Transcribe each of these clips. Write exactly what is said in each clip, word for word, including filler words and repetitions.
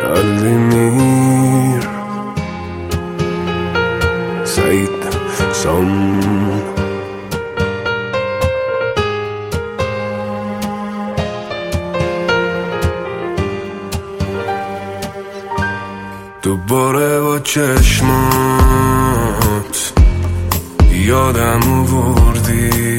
الدمير سعيد سام. دوباره با چشمات یادم آوردی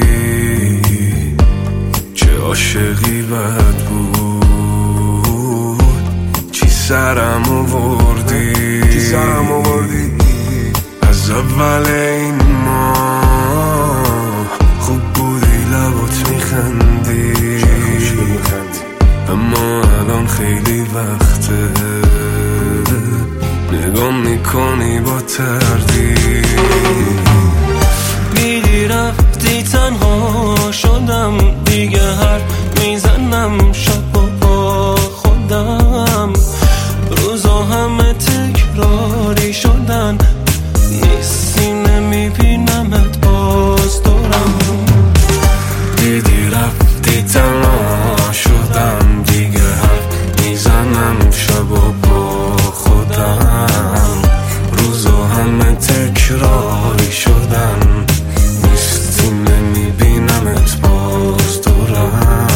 چه عاشقی بد بود، چی سرم آوردی چی سرم آوردی از اول این ماه خوب بودی، لبات میخندی اما الان خیلی وقته نگام میکنی با تردید. دیدی رفتی تنها شدم دیگه، حرف میزنم شب با خودم، روزا همه تکراری شدن، نیستی نمیبینمت باز دورم. دیدی رفتی تنها شدم دیگه، حرف میزنم شب با خودم، روزا همه تکراری شدن، نیستی نمیبینمت باز دورم.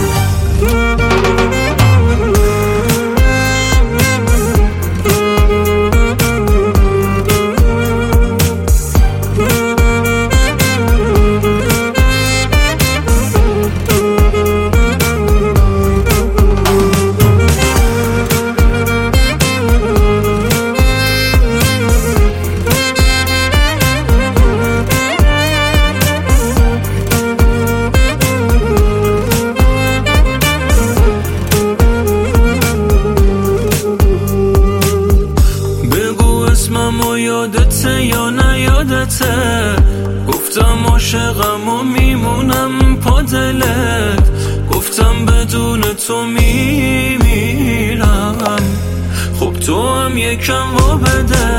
اسممو یادته یا نیادته، گفتم عاشقم و میمونم پا دلت، گفتم بدون تو میمیرم، خب تو هم یکم و بده.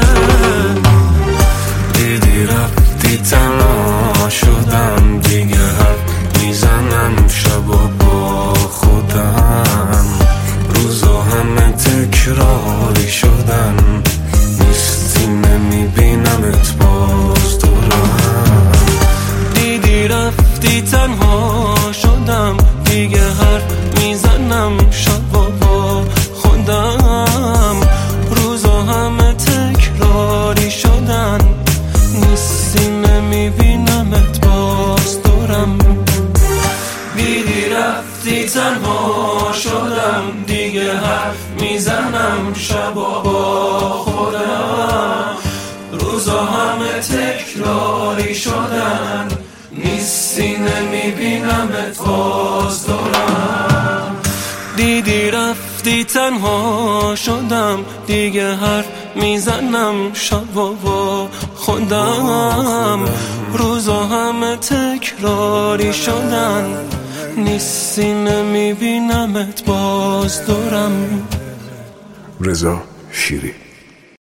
دیدی رفتی تنها شدم دیگه، حرف میزنم شب با خودم، روزا همه تکراری شدن، نیستی نمیبینمت باز دورم. دیدی رفتی تنها شدم دیگه، حرف میزنم شب با خودم، روزا همه تکراری شدن، نیستی نمیبینمت باز دورم. دیدی رفتی تنها شدم دیگه، حرف میزنم شب با خودم، روزا همه تکراری شدن، نیستی نمیبینمت باز دورم. دیدی رفتی تنها شدم دیگه، حرف میزنم شب با خودم، روزا همه تکراری شدن، نیستی نمیبینمت باز دورم. رضا شیری.